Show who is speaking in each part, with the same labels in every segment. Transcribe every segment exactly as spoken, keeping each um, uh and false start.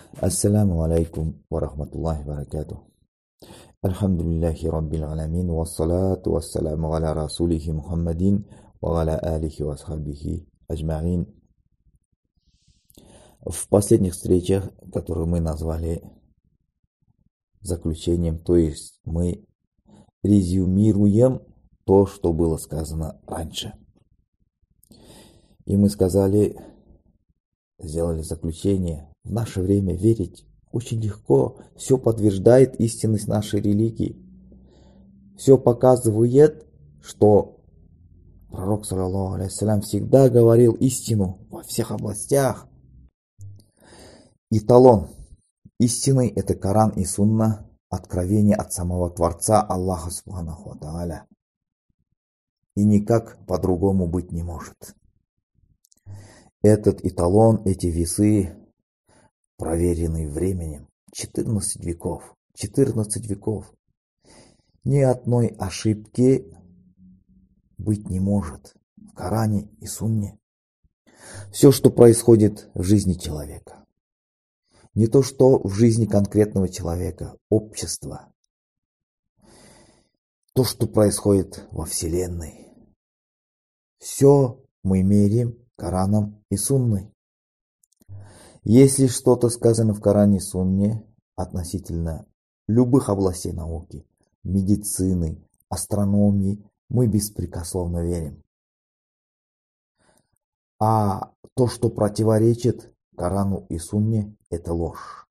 Speaker 1: Ассаламу алейкум ва рахматуллахи ва баракатух. Альхамдулиллахи раббил аламин, вассалату вассаламу аля расулихи Мухаммадин ва аля алихи ва асхабихи аджмаин. В последних встречах, которые мы назвали заключением, то есть мы резюмируем то, что было сказано раньше. И мы сказали, сделали заключение: в наше время верить очень легко, все подтверждает истинность нашей религии. Все показывает, что пророк, саллаллаху алейхи вассалям, всегда говорил истину во всех областях. Эталон истины – это Коран и Сунна, откровение от самого Творца Аллаха Субханаху ва Тааля. И никак по-другому быть не может. Этот эталон, эти весы, проверенные временем, четырнадцать веков. четырнадцать веков. Ни одной ошибки быть не может в Коране и Сунне. Все, что происходит в жизни человека, не то, что в жизни конкретного человека, общества, то, что происходит во Вселенной, все мы меряем Кораном и Сунной. Если что-то сказано в Коране и Сунне относительно любых областей науки, медицины, астрономии, мы беспрекословно верим. А то, что противоречит Корану и Сунне, это ложь.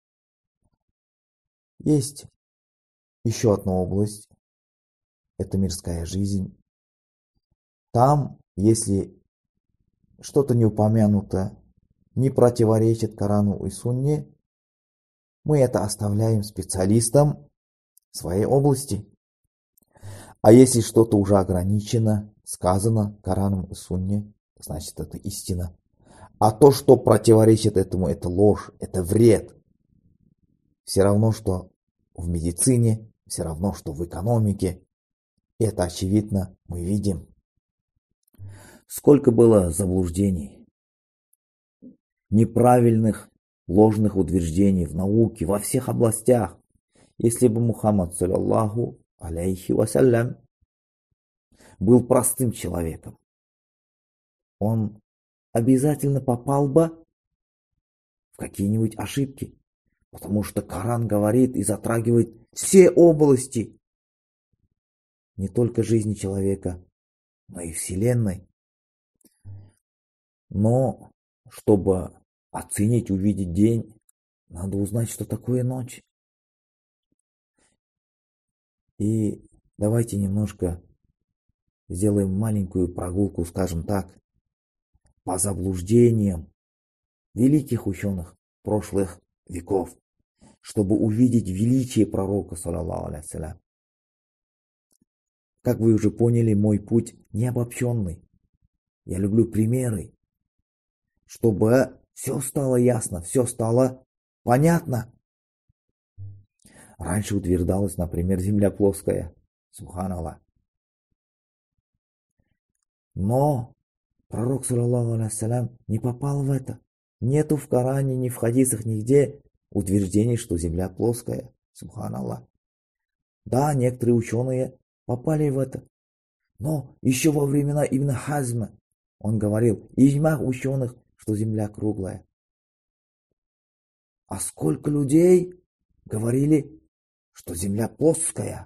Speaker 1: Есть еще одна область, это мирская жизнь. Там, если что-то не упомянуто, не противоречит Корану и Сунне, мы это оставляем специалистам своей области. А если что-то уже ограничено, сказано Кораном и Сунне, значит это истина. А то, что противоречит этому, это ложь, это вред. Все равно, что в медицине, все равно, что в экономике. Это очевидно, мы видим. Сколько было заблуждений, неправильных, ложных утверждений в науке, во всех областях. Если бы Мухаммад, саллаллаху алейхи вассалям, был простым человеком, он обязательно попал бы в какие-нибудь ошибки, потому что Коран говорит и затрагивает все области, не только жизни человека, но и Вселенной. Но чтобы оценить, увидеть день, надо узнать, что такое ночь. И давайте немножко сделаем маленькую прогулку, скажем так, по заблуждениям великих ученых прошлых веков, чтобы увидеть величие пророка, саллаллаху алейхи вассалям. Как вы уже поняли, мой путь не обобщенный. Я люблю примеры, чтобы все стало ясно, все стало понятно. Раньше утверждалось, например, земля плоская. Субханаллах. Но пророк, саллаллаху алейхи вассалям, не попал в это. Нету в Коране, ни в хадисах, нигде утверждений, что земля плоская. Субханаллах. Да, некоторые ученые попали в это. Но еще во времена Ибн Хазма он говорил, иджма ученых, что земля круглая. А сколько людей говорили, что земля плоская.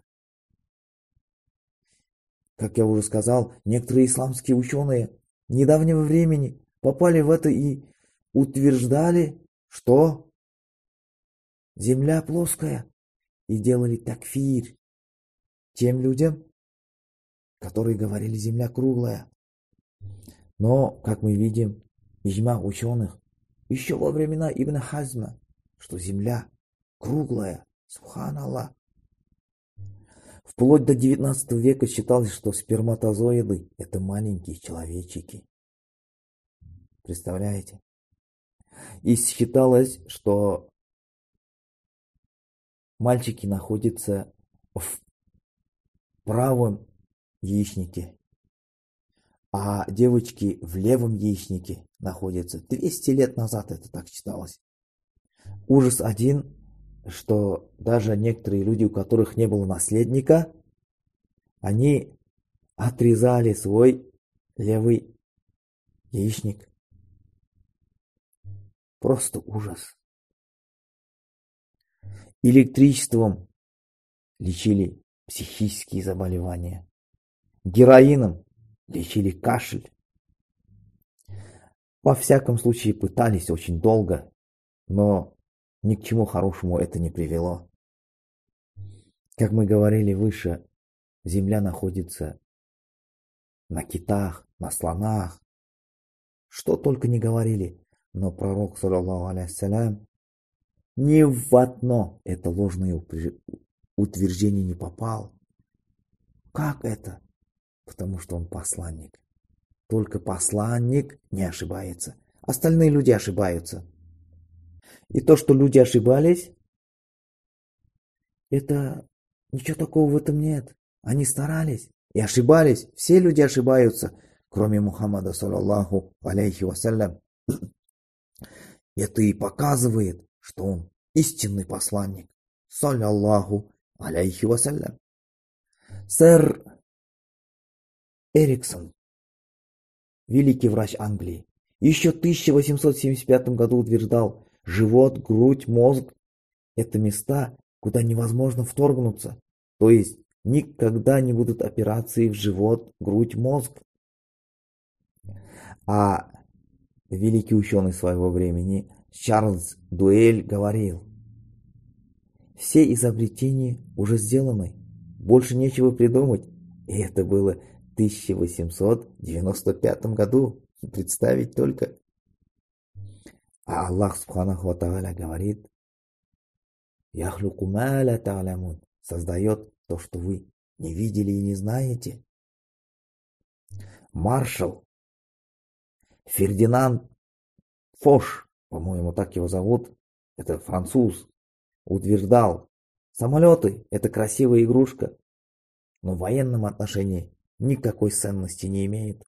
Speaker 1: Как я уже сказал, некоторые исламские ученые недавнего времени попали в это и утверждали, что земля плоская, и делали такфир тем людям, которые говорили, земля круглая. Но, как мы видим, иджма ученых еще во времена Ибн Хазма, что земля круглая. Субханаллах. Вплоть до девятнадцатого века считалось, что сперматозоиды – это маленькие человечки. Представляете? И считалось, что мальчики находятся в правом яичнике, а девочки в левом яичнике находятся. двести лет назад это так считалось. Ужас один, что даже некоторые люди, у которых не было наследника, они отрезали свой левый яичник. Просто ужас. Электричеством лечили психические заболевания. Героином лечили кашель. Во всяком случае пытались очень долго, но ни к чему хорошему это не привело. Как мы говорили выше, земля находится на китах, на слонах. Что только не говорили, но пророк, саллаллаху алейхиссалям, ни в одно это ложное утверждение не попал. Как это? Потому что он посланник. Только посланник не ошибается. Остальные люди ошибаются. И то, что люди ошибались, это ничего такого в этом нет. Они старались и ошибались. Все люди ошибаются, кроме Мухаммада, саллаллаху алейхи вассалям. Это и показывает, что он истинный посланник, саллаллаху алейхи вассалям. Сэр Эриксон, великий врач Англии, еще в тысяча восемьсот семьдесят пятом году утверждал: живот, грудь, мозг – это места, куда невозможно вторгнуться. То есть никогда не будут операции в живот, грудь, мозг. А великий ученый своего времени Чарльз Дуэль говорил: все изобретения уже сделаны, больше нечего придумать. И это было в тысяча восемьсот девяносто пятом году. Представить только. А Аллах Субханаху ва Тааля говорит: «Яхлуку ма ла та'лямун», создает то, что вы не видели и не знаете. Маршал Фердинанд Фош, по-моему, так его зовут, это француз, утверждал: самолеты – это красивая игрушка, но в военном отношении никакой ценности не имеет.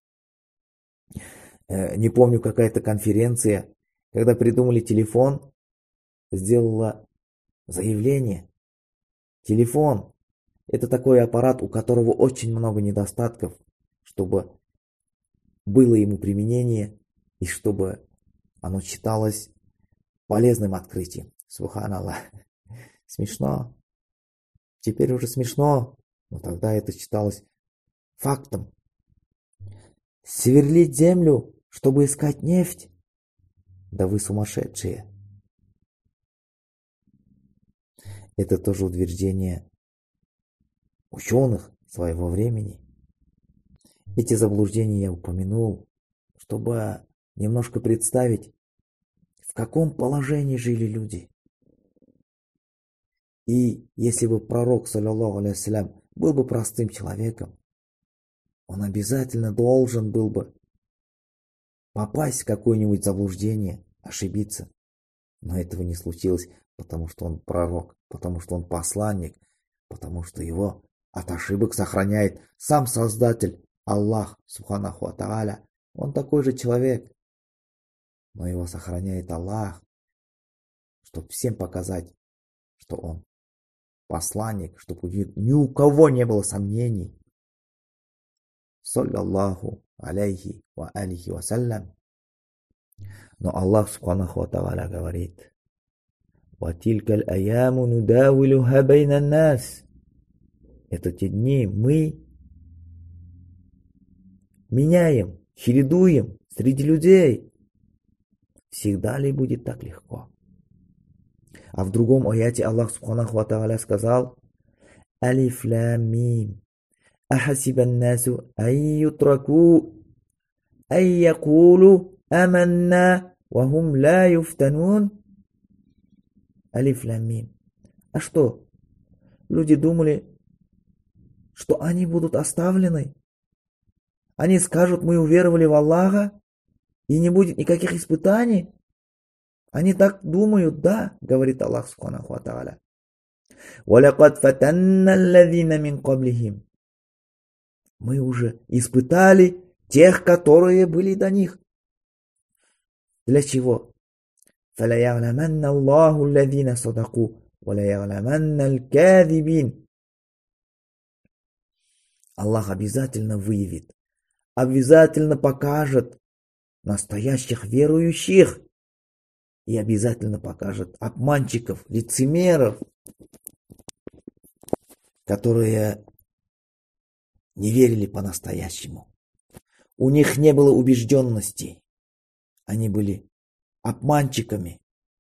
Speaker 1: Не помню, какая-то конференция, когда придумали телефон, сделала заявление. Телефон – это такой аппарат, у которого очень много недостатков, чтобы было ему применение и чтобы оно считалось полезным открытием. Субханаллах. Смешно. Теперь уже смешно, но тогда это считалось фактом. Сверлить землю, чтобы искать нефть? Да вы сумасшедшие. Это тоже утверждение ученых своего времени. Эти заблуждения я упомянул, чтобы немножко представить, в каком положении жили люди. И если бы пророк, саллаллаху алейхи вассалям, был бы простым человеком, он обязательно должен был бы попасть в какое-нибудь заблуждение, ошибиться. Но этого не случилось, потому что он пророк, потому что он посланник, потому что его от ошибок сохраняет сам Создатель, Аллах, Субханаху ва Тааля. Он такой же человек, но его сохраняет Аллах, чтобы всем показать, что он посланник, чтобы ни у кого не было сомнений. Саллаллаху алейхи ва алихи вассалям. Но Аллах Субханаху ва Тааля говорит: «Ва тилькаль аяму нудавилуха байнан нас». Это те дни мы меняем, чередуем среди людей. Всегда ли будет так легко? А в другом аяте Аллах Субханаху ва Тааля сказал: «Алиф лам мим. Ахасибан насу ан ютраку ан якулу аманна ва хум ла юфтанун». Алиф лам мим. А что? Люди думали, что они будут оставлены? Они скажут: мы уверовали в Аллаха, и не будет никаких испытаний? Они так думают, да, говорит Аллах Субханаху ва Тааля. وَلَقَدْ فَتَنَّا الَّذِينَ مِنْ قَبْلِهِمْ. Мы уже испытали тех, которые были до них. Для чего? فَلَيَعْلَمَنَّ اللَّهُ الَّذِينَ صَدَقُوا وَلَيَعْلَمَنَّ الْكَاذِبِينَ. Аллах обязательно выявит, обязательно покажет настоящих верующих и обязательно покажет обманщиков, лицемеров, которые не верили по-настоящему. У них не было убежденности. Они были обманщиками.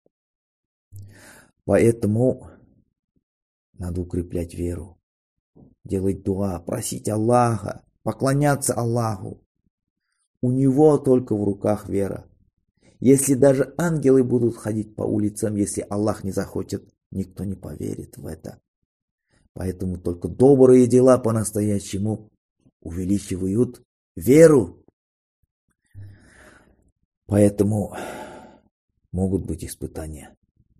Speaker 1: Поэтому надо укреплять веру, делать дуа, просить Аллаха, поклоняться Аллаху. У Него только в руках вера. Если даже ангелы будут ходить по улицам, если Аллах не захочет, никто не поверит в это. Поэтому только добрые дела по-настоящему увеличивают веру. Поэтому могут быть испытания.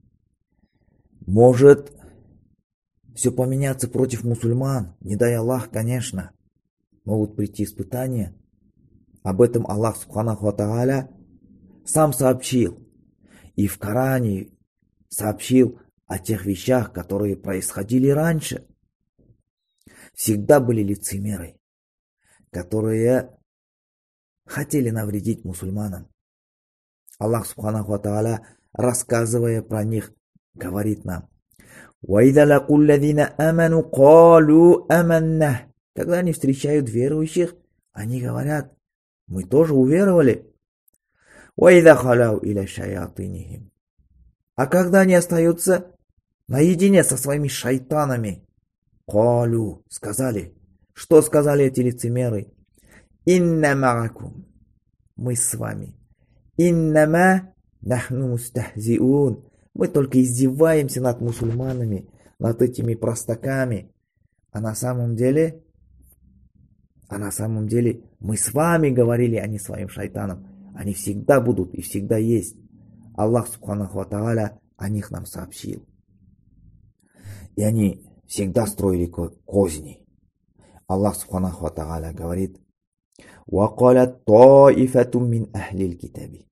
Speaker 1: Может все поменяться против мусульман, не дай Аллах, конечно. Могут прийти испытания. Об этом Аллах Субханаху ва Тааля сам сообщил. И в Коране сообщил о тех вещах, которые происходили раньше. Всегда были лицемеры, которые хотели навредить мусульманам. Аллах Субханаху ва Тааля, рассказывая про них, говорит нам: وَإِذَا لَقُوا الَّذِينَ آمَنُوا قَالُوا آمَنَّا. Когда они встречают верующих, они говорят: мы тоже уверовали. وَإِذَا خَلَوْا إِلَى شَيَاطِينِهِمْ. А когда они остаются наедине со своими шайтанами, قَالُوا, сказали. Что сказали эти лицемеры? إِنَّ مَعَكُمْ. Мы с вами. إِنَّمَا نَحْنُ مُسْتَهْزِئُونَ. Мы только издеваемся над мусульманами, над этими простаками. А на самом деле, а на самом деле мы с вами говорили, а не своим шайтанам. Они всегда будут и всегда есть. Аллах Субханаху ва Тааля о них нам сообщил. И они всегда строили козни. Аллах Субханаху ва Тааля говорит: وَقَالَتْ طَائِفَةٌ مِّنْ أَهْلِ الْكِتَابِ.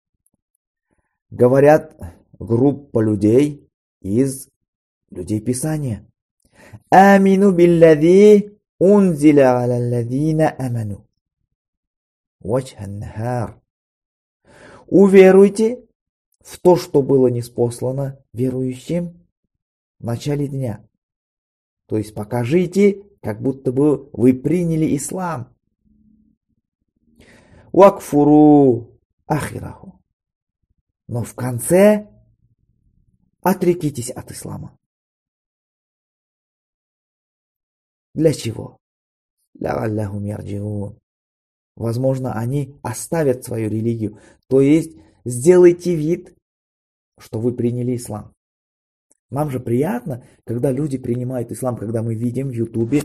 Speaker 1: Говорят группа людей из людей Писания: آمِنُوا بِالَّذِي أُنزِلَ عَلَى الَّذِينَ آمَنُوا وَجْهَ النَّهَارِ. Уверуйте в то, что было ниспослано верующим в начале дня. То есть покажите, как будто бы вы приняли ислам. وَكْفُرُوا آخِرَهُ. Но в конце отрекитесь от ислама. Для чего? لَعَلَّهُمْ يَرْجِعُونَ. Возможно, они оставят свою религию. То есть сделайте вид, что вы приняли ислам. Нам же приятно, когда люди принимают ислам, когда мы видим в Ютубе,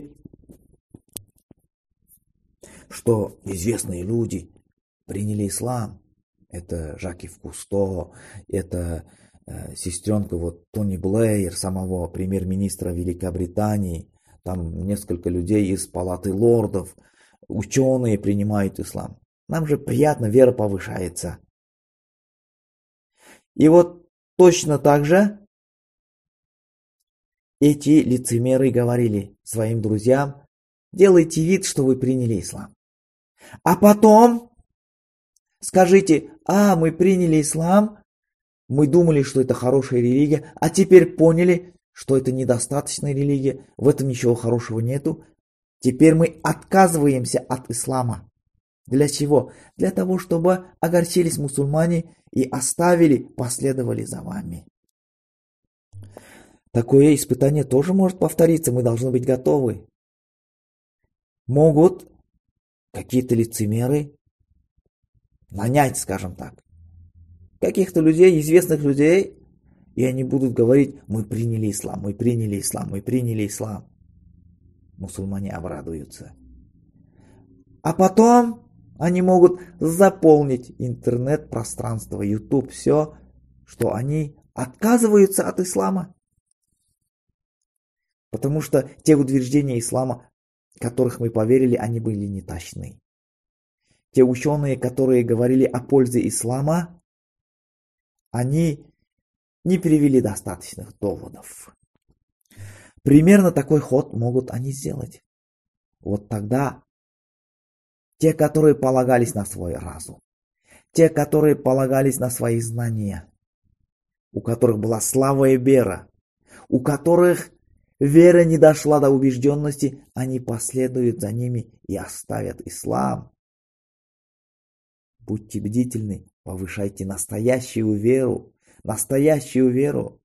Speaker 1: что известные люди приняли ислам. Это Жакив Кусто, это э, сестренка вот Тони Блэйр, самого премьер-министра Великобритании. Там несколько людей из палаты лордов, ученые принимают ислам. Нам же приятно, вера повышается. И вот точно так же эти лицемеры говорили своим друзьям: делайте вид, что вы приняли ислам. А потом скажите: а, мы приняли ислам, мы думали, что это хорошая религия, а теперь поняли, что это недостаточная религия, в этом ничего хорошего нету. Теперь мы отказываемся от ислама. Для чего? Для того, чтобы огорчились мусульмане и оставили, последовали за вами. Такое испытание тоже может повториться, мы должны быть готовы. Могут какие-то лицемеры нанять, скажем так, каких-то людей, известных людей, и они будут говорить: мы приняли ислам, мы приняли ислам, мы приняли ислам. Мусульмане обрадуются. А потом они могут заполнить интернет-пространство, YouTube, все, что они отказываются от ислама. Потому что те утверждения ислама, которых мы поверили, они были неточны. Те ученые, которые говорили о пользе ислама, они не привели достаточных доводов. Примерно такой ход могут они сделать. Вот тогда те, которые полагались на свой разум, те, которые полагались на свои знания, у которых была слабая вера, у которых вера не дошла до убежденности, они последуют за ними и оставят ислам. Будьте бдительны, повышайте настоящую веру, настоящую веру,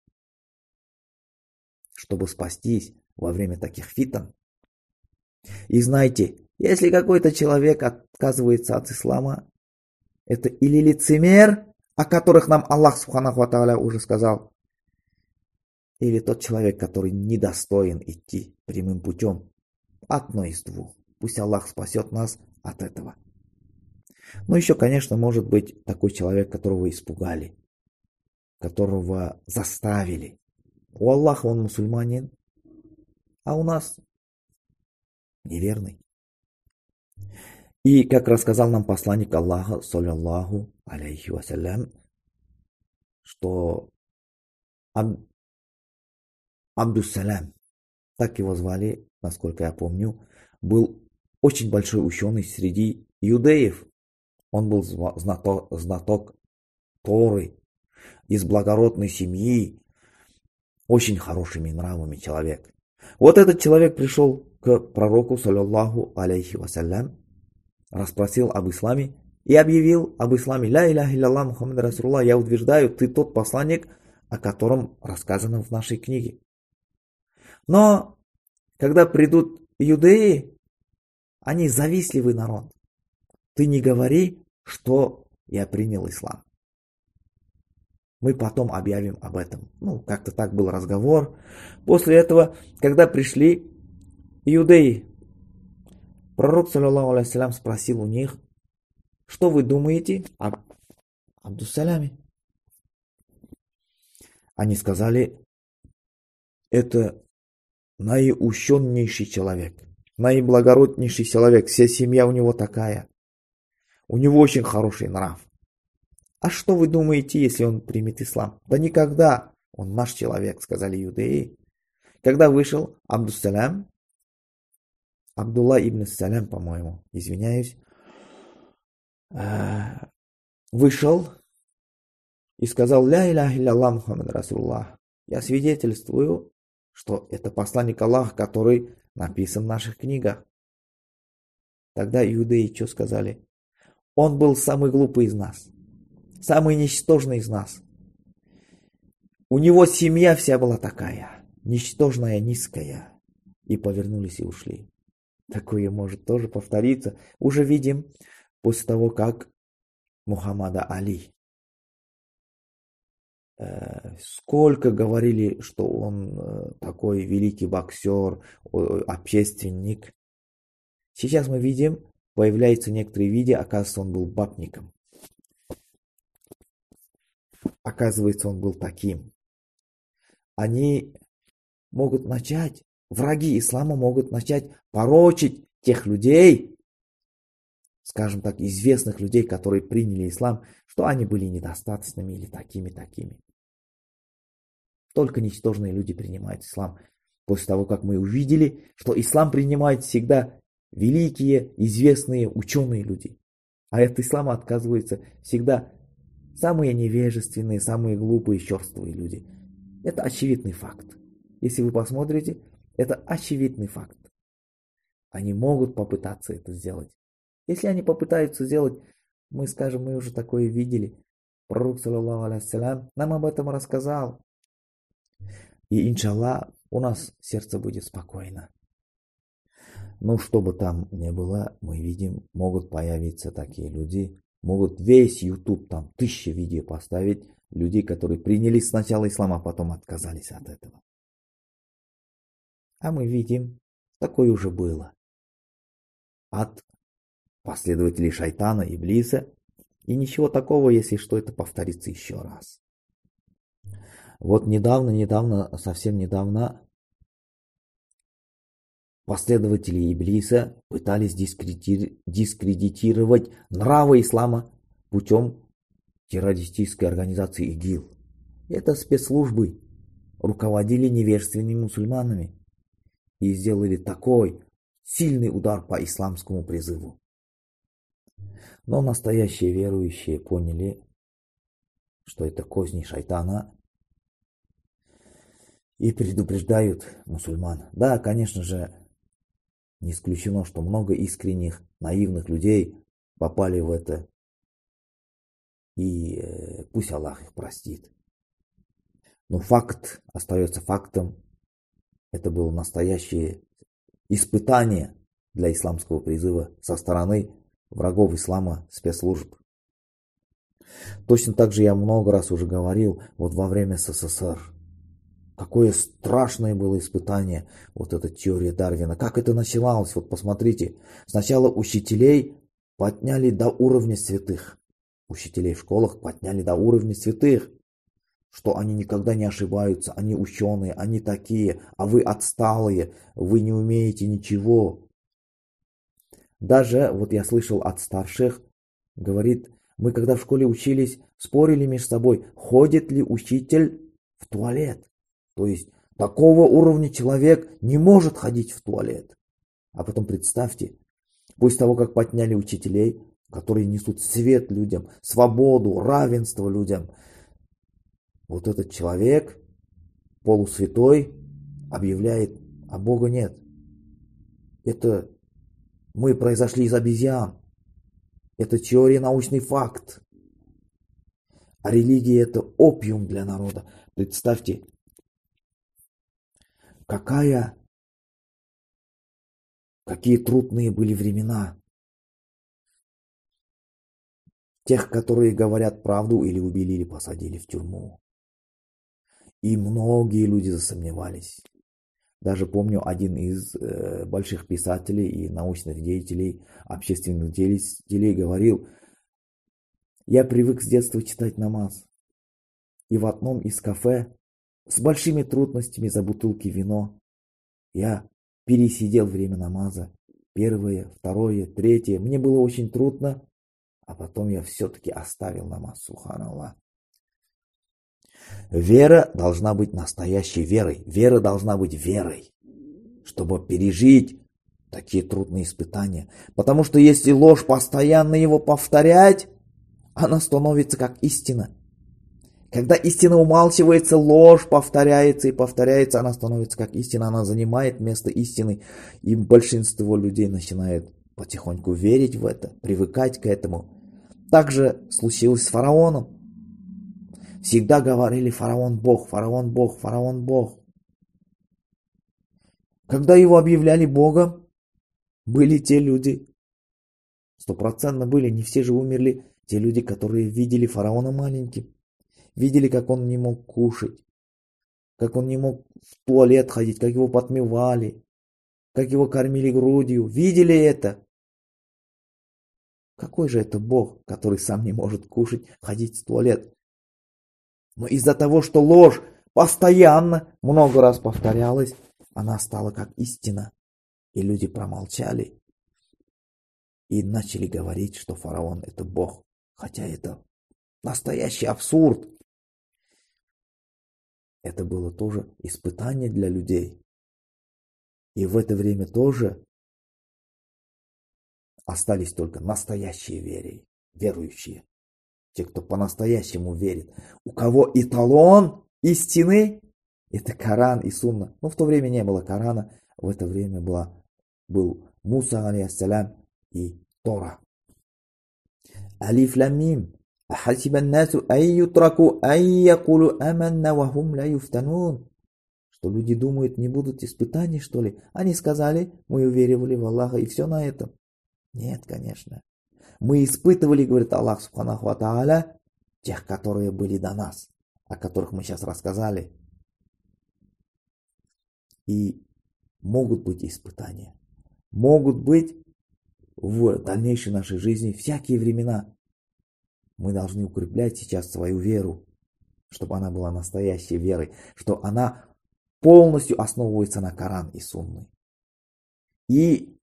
Speaker 1: чтобы спастись во время таких фитн. И знайте, если какой-то человек отказывается от ислама, это или лицемер, о которых нам Аллах Субханаху ва Тааля уже сказал, или тот человек, который недостоин идти прямым путем. Одно из двух. Пусть Аллах спасет нас от этого. Но еще, конечно, может быть такой человек, которого испугали, которого заставили. У Аллаха он мусульманин, а у нас неверный. И как рассказал нам посланник Аллаха, саллаллаху алейхи вассалям, что Аб... Абдус-Салям, так его звали, насколько я помню, был очень большой ученый среди иудеев. Он был знаток, знаток Торы, из благородной семьи, очень хорошими нравами человек. Вот этот человек пришел к пророку, саллаллаху алейхи вассалям, расспросил об исламе и объявил об исламе. Ля иляха илля Мухаммад Расулуллах, я утверждаю, ты тот посланник, о котором рассказано в нашей книге. Но когда придут иудеи, они завистливый народ. Ты не говори, что я принял ислам. Мы потом объявим об этом. Ну, как-то так был разговор. После этого, когда пришли иудеи, пророк, саллаллаху алейхи вассалям, спросил у них, что вы думаете об Абдус-Саляме? Они сказали, это наиученейший человек, наиблагороднейший человек, вся семья у него такая. У него очень хороший нрав. А что вы думаете, если он примет ислам? Да никогда. Он наш человек, сказали иудеи. Когда вышел Абдус-Салям, Абдулла ибн Салям, по-моему, извиняюсь, вышел и сказал, ля иляха илля Мухаммад Расулуллах, я свидетельствую, что это посланник Аллаха, который написан в наших книгах. Тогда иудеи что сказали? Он был самый глупый из нас, самый ничтожный из нас. У него семья вся была такая, ничтожная, низкая. И повернулись и ушли. Такое может тоже повториться. Уже видим, после того, как Мухаммада Али, э, сколько говорили, что он э, такой великий боксер, э, общественник. Сейчас мы видим, появляются некоторые видео, оказывается, он был бабником. Оказывается, он был таким. Они могут начать, враги ислама могут начать порочить тех людей, скажем так, известных людей, которые приняли ислам, что они были недостаточными или такими-такими. Только ничтожные люди принимают ислам. После того, как мы увидели, что ислам принимает всегда великие, известные, ученые люди. А от ислама отказываются всегда самые невежественные, самые глупые, черствые люди. Это очевидный факт. Если вы посмотрите, это очевидный факт. Они могут попытаться это сделать. Если они попытаются сделать, мы скажем, мы уже такое видели. Пророк, саллаллаху алейхи вассалям, нам об этом рассказал. И, иншаллах, у нас сердце будет спокойно. Но что бы там ни было, мы видим, могут появиться такие люди, могут весь YouTube, там тысячи видео поставить, людей, которые приняли сначала ислам, а потом отказались от этого. А мы видим, такое уже было. От последователей шайтана, иблиса. И ничего такого, если что, это повторится еще раз. Вот недавно, недавно, совсем недавно последователи иблиса пытались дискредитировать нравы ислама путем террористической организации ИГИЛ. Это спецслужбы руководили невежественными мусульманами и сделали такой сильный удар по исламскому призыву. Но настоящие верующие поняли, что это козни шайтана, и предупреждают мусульман. Да, конечно же, не исключено, что много искренних, наивных людей попали в это, и э, пусть Аллах их простит. Но факт остается фактом. Это было настоящее испытание для исламского призыва со стороны врагов ислама, спецслужб. Точно так же я много раз уже говорил, вот во время СССР, какое страшное было испытание, вот эта теория Дарвина. Как это начиналось? Вот посмотрите. Сначала учителей подняли до уровня святых. Учителей в школах подняли до уровня святых. Что они никогда не ошибаются, они ученые, они такие, а вы отсталые, вы не умеете ничего. Даже, вот я слышал от старших, говорит, мы когда в школе учились, спорили между собой, ходит ли учитель в туалет. То есть такого уровня человек не может ходить в туалет. А потом представьте, после того, как подняли учителей, которые несут свет людям, свободу, равенство людям, вот этот человек, полусвятой, объявляет, а Бога нет. Это мы произошли из обезьян. Это теория, научный факт. А религия это опиум для народа. Представьте, какая, какие трудные были времена. Тех, которые говорят правду, или убили, или посадили в тюрьму. И многие люди засомневались. Даже помню, один из э, больших писателей и научных деятелей, общественных деятелей говорил, я привык с детства читать намаз. И в одном из кафе с большими трудностями за бутылки вино я пересидел время намаза. Первое, второе, третье. Мне было очень трудно, а потом я все-таки оставил намаз, субханаллах. Вера должна быть настоящей верой. Вера должна быть верой, чтобы пережить такие трудные испытания. Потому что если ложь постоянно его повторять, она становится как истина. Когда истина умалчивается, ложь повторяется и повторяется, она становится как истина. Она занимает место истины. И большинство людей начинает потихоньку верить в это, привыкать к этому. Так же случилось с фараоном. Всегда говорили фараон Бог, фараон Бог, фараон Бог. Когда его объявляли Богом, были те люди, стопроцентно были, не все же умерли, те люди, которые видели фараона маленьким, видели, как он не мог кушать, как он не мог в туалет ходить, как его подмывали, как его кормили грудью, видели это. Какой же это Бог, который сам не может кушать, ходить в туалет? Но из-за того, что ложь постоянно, много раз повторялась, она стала как истина. И люди промолчали и начали говорить, что фараон это Бог. Хотя это настоящий абсурд. Это было тоже испытание для людей. И в это время тоже остались только настоящие веры, верующие. Те, кто по-настоящему верит. У кого эталон истины, это Коран и Сунна. Но в то время не было Корана, в это время была, был Муса, алейхиссалям, и Тора. Алиф лам мим. أحسب الناس أن يتركوا أن يقولوا آمنا وهم لا يفتنون. Что люди думают, не будут испытаний, что ли? Они сказали, мы уверовали в Аллаха, и все на этом. Нет, конечно. Мы испытывали, говорит Аллах субханаху ва тааля, тех, которые были до нас, о которых мы сейчас рассказали. И могут быть испытания. Могут быть в дальнейшей нашей жизни всякие времена. Мы должны укреплять сейчас свою веру, чтобы она была настоящей верой, что она полностью основывается на Коран и Сунны. И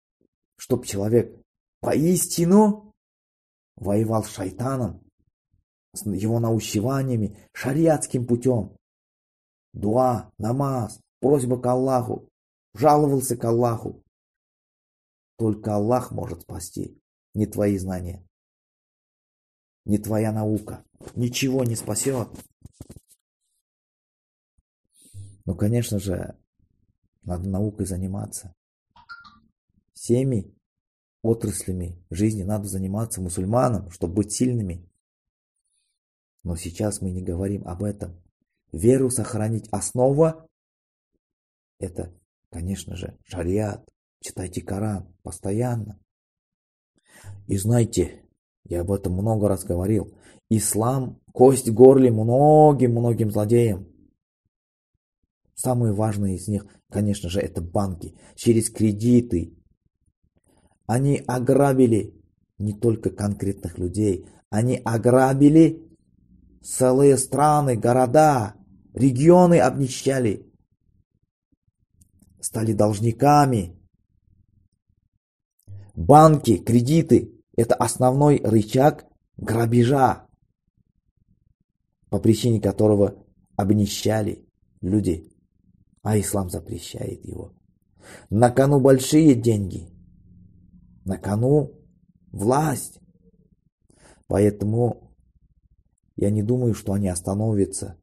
Speaker 1: чтобы человек поистину воевал с шайтаном, с его наущеваниями шариатским путем. Дуа, намаз, просьба к Аллаху, жаловался к Аллаху. Только Аллах может спасти, не твои знания, не твоя наука. Ничего не спасет. Ну, конечно же, надо наукой заниматься. Всеми отраслями жизни надо заниматься мусульманам, чтобы быть сильными. Но сейчас мы не говорим об этом. Веру сохранить основа — это, конечно же, шариат. Читайте Коран постоянно. И знайте, я об этом много раз говорил, ислам — кость в горле многим-многим злодеям. Самые важные из них, конечно же, это банки. Через кредиты. Они ограбили не только конкретных людей, они ограбили целые страны, города, регионы обнищали, стали должниками. Банки, кредиты – это основной рычаг грабежа, по причине которого обнищали люди, а ислам запрещает его. На кону большие деньги, на кону власть. Поэтому я не думаю, что они остановятся.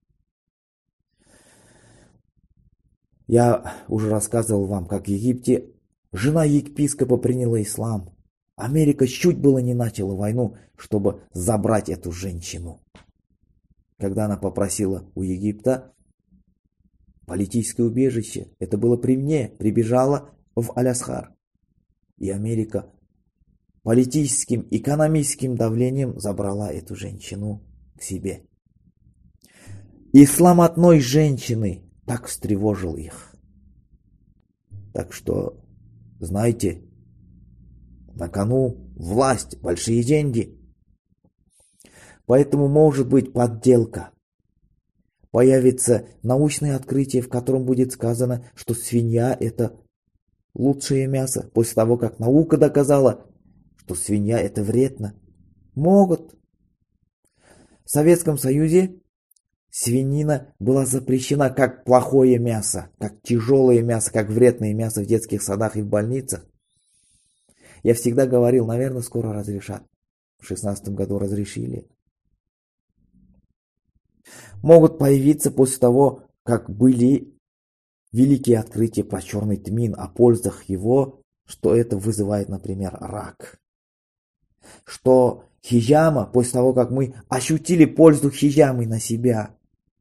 Speaker 1: Я уже рассказывал вам, как в Египте жена епископа приняла ислам. Америка чуть было не начала войну, чтобы забрать эту женщину. Когда она попросила у Египта политическое убежище, это было при мне, прибежала в Аль-Асхар. И Америка политическим, экономическим давлением забрала эту женщину к себе. Ислам одной женщины так встревожил их. Так что, знаете, на кону власть, большие деньги. Поэтому может быть подделка. Появится научное открытие, в котором будет сказано, что свинья – это лучшее мясо, после того, как наука доказала, что свинья – это вредно. Могут. В Советском Союзе свинина была запрещена как плохое мясо, как тяжелое мясо, как вредное мясо в детских садах и в больницах. Я всегда говорил, наверное, скоро разрешат. В шестнадцатом году разрешили. Могут появиться после того, как были великие открытия про черный тмин, о пользах его, что это вызывает, например, рак. Что хиджама, после того, как мы ощутили пользу хиджамы на себя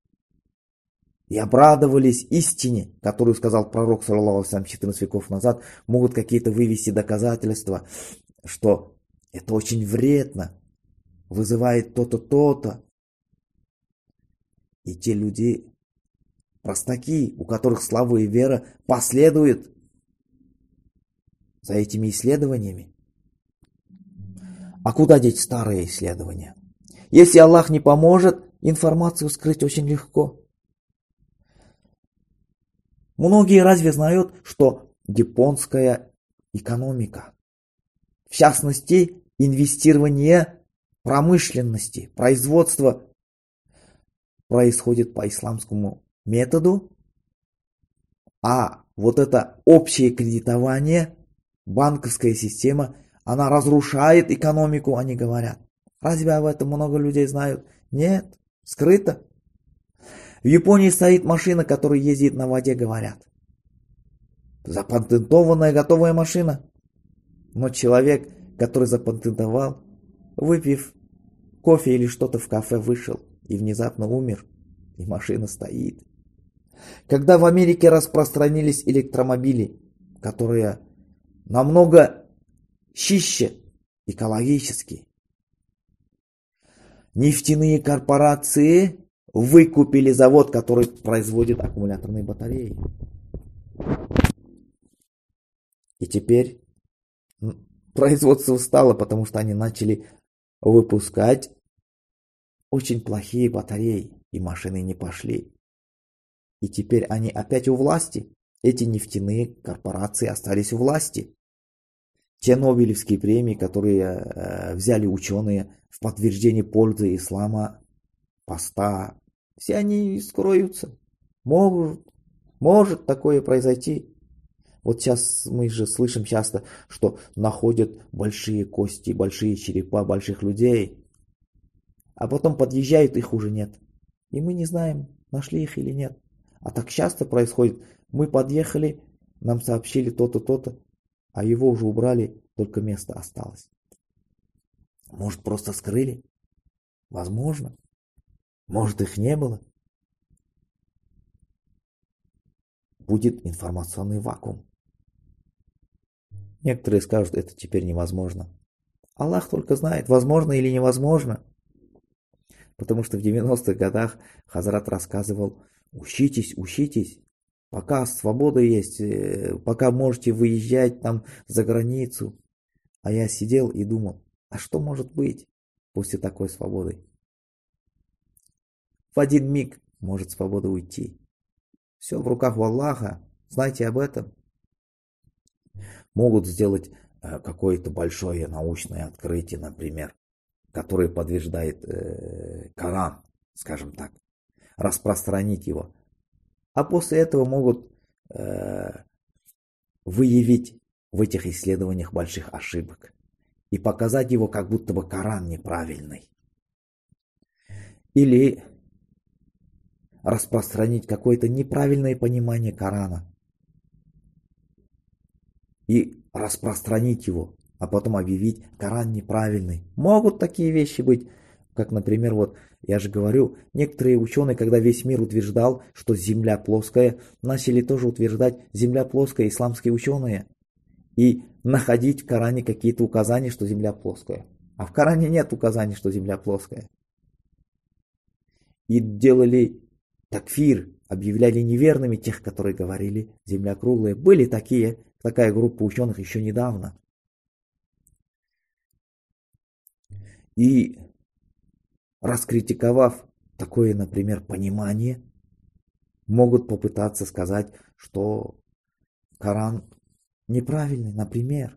Speaker 1: и обрадовались истине, которую сказал пророк, саллаллаху алейхи ва саллям, четырнадцать веков назад, могут какие-то вывести доказательства, что это очень вредно, вызывает то-то, то-то. И те люди, простаки, у которых слава и вера последуют за этими исследованиями. А куда деть старые исследования? Если Аллах не поможет, информацию скрыть очень легко. Многие разве знают, что японская экономика, в частности, инвестирование промышленности, производство происходит по исламскому методу, а вот это общее кредитование, банковская система, она разрушает экономику, они говорят. Разве об этом много людей знают? Нет, скрыто. В Японии стоит машина, которая ездит на воде, говорят. Запатентованная готовая машина. Но человек, который запатентовал, выпив кофе или что-то в кафе, вышел и внезапно умер, и машина стоит. Когда в Америке распространились электромобили, которые намного чище экологически, нефтяные корпорации выкупили завод, который производит аккумуляторные батареи. И теперь производство встало, потому что они начали выпускать очень плохие батареи, и машины не пошли. И теперь они опять у власти. Эти нефтяные корпорации остались у власти. Те Нобелевские премии, которые э, взяли ученые в подтверждение пользы ислама, поста, все они скроются. Может, может такое произойти. Вот сейчас мы же слышим часто, что находят большие кости, большие черепа больших людей, а потом подъезжают, их уже нет. И мы не знаем, нашли их или нет. А так часто происходит. Мы подъехали, нам сообщили то-то, то-то, а его уже убрали, только место осталось. Может, просто скрыли? Возможно. Может, их не было. Будет информационный вакуум. Некоторые скажут, это теперь невозможно. Аллах только знает, возможно или невозможно. Потому что в девяностых годах Хазрат рассказывал, учитесь, учитесь, пока свобода есть, пока можете выезжать там за границу. А я сидел и думал, а что может быть после такой свободы? В один миг может свобода уйти. Все в руках у Аллаха, знайте об этом. Могут сделать какое-то большое научное открытие, например, которое подтверждает э, Коран, скажем так, распространить его. А после этого могут э, выявить в этих исследованиях больших ошибок и показать его, как будто бы Коран неправильный. Или распространить какое-то неправильное понимание Корана и распространить его, а потом объявить Коран неправильный. Могут такие вещи быть, как, например, вот я же говорю, некоторые ученые, когда весь мир утверждал, что Земля плоская, начали тоже утверждать Земля плоская, исламские ученые, и находить в Коране какие-то указания, что Земля плоская. А в Коране нет указаний, что Земля плоская. И делали такфир, объявляли неверными тех, которые говорили Земля круглая. Были такие, такая группа ученых еще недавно. И раскритиковав такое, например, понимание, могут попытаться сказать, что Коран неправильный, например.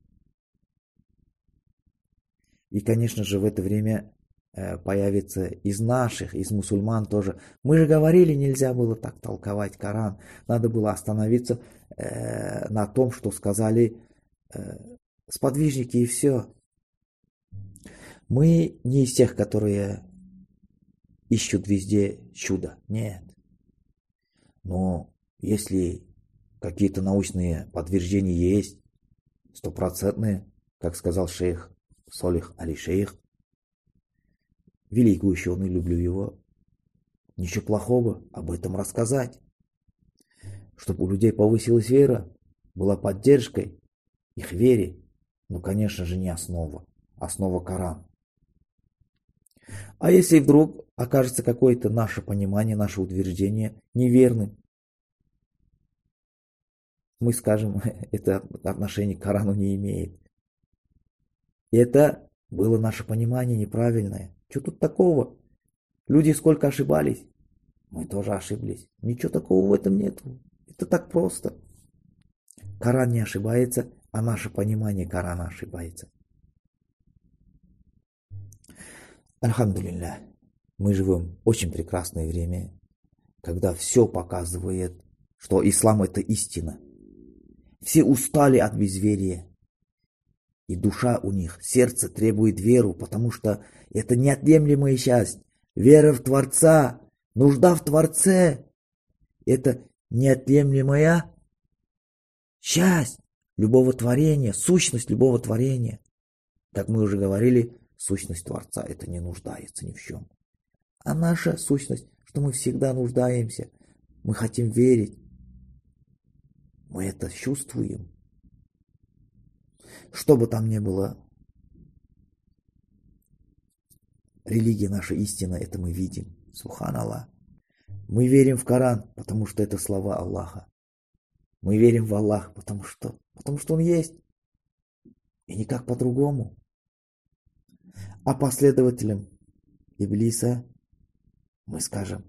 Speaker 1: И, конечно же, в это время появится из наших, из мусульман тоже. Мы же говорили, нельзя было так толковать Коран. Надо было остановиться э, на том, что сказали э, сподвижники, и все. Мы не из тех, которые ищут везде чудо. Нет. Но если какие-то научные подтверждения есть, стопроцентные, как сказал шейх Солих Али-Шейх, великий ученый, люблю его, ничего плохого об этом рассказать. Чтобы у людей повысилась вера, была поддержкой их вере, но, конечно же, не основа. Основа Коран. А если вдруг окажется какое-то наше понимание, наше утверждение неверным, мы скажем, это отношение к Корану не имеет. И это было наше понимание неправильное. Что тут такого? Люди сколько ошибались, мы тоже ошиблись. Ничего такого в этом нету. Это так просто. Коран не ошибается, а наше понимание Корана ошибается. Альхамдулилля, мы живем в очень прекрасное время, когда все показывает, что ислам это истина. Все устали от безверия. И душа у них, сердце требует веру, потому что это неотъемлемая часть. Вера в Творца, нужда в Творце. Это неотъемлемая часть любого творения, сущность любого творения. Как мы уже говорили, сущность Творца это не нуждается ни в чем. А наша сущность, что мы всегда нуждаемся, мы хотим верить. Мы это чувствуем. Что бы там ни было, религия наша истина, это мы видим. Субханаллах. Мы верим в Коран, потому что это слова Аллаха. Мы верим в Аллах, потому что, потому что Он есть. И никак по-другому. А последователям Иблиса мы скажем,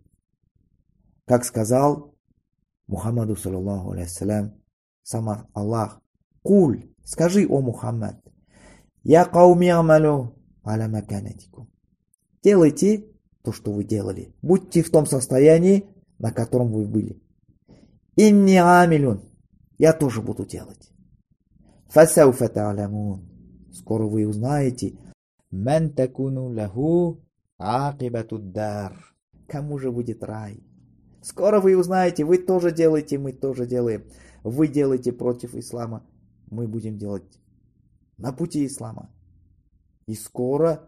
Speaker 1: как сказал Мухаммаду саллаллаху алейхи вассалям, сам Аллах, Куль, скажи, о Мухаммад, я кауми амалю аля маканатикум. Делайте то, что вы делали. Будьте в том состоянии, на котором вы были. Инни амилюн. Я тоже буду делать. Фасауфа та'ламун. Скоро вы узнаете. Ман такуну лаху акибатуддар. Кому же будет рай? Скоро вы узнаете. Вы тоже делаете, мы тоже делаем. Вы делаете против ислама. Мы будем делать на пути ислама. И скоро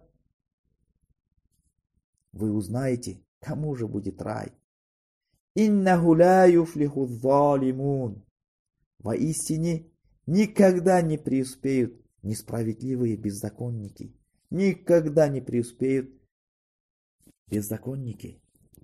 Speaker 1: вы узнаете, кому же будет рай. Иннаху ла юфлиху залимун. Воистине никогда не преуспеют несправедливые беззаконники. Никогда не преуспеют беззаконники.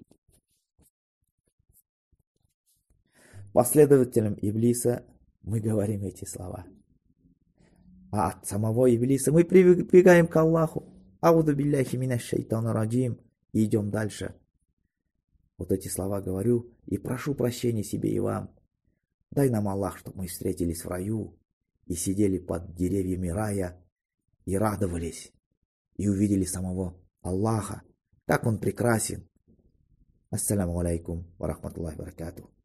Speaker 1: Последователям Иблиса мы говорим эти слова. А от самого Иблиса мы прибегаем к Аллаху. Ауду билляхи минаш шайтана раджим. И идем дальше. Вот эти слова говорю и прошу прощения себе и вам. Дай нам Аллах, чтобы мы встретились в раю и сидели под деревьями рая и радовались и увидели самого Аллаха. Так он прекрасен. Ассаламу алейкум ва рахматуллахи ва баракатух.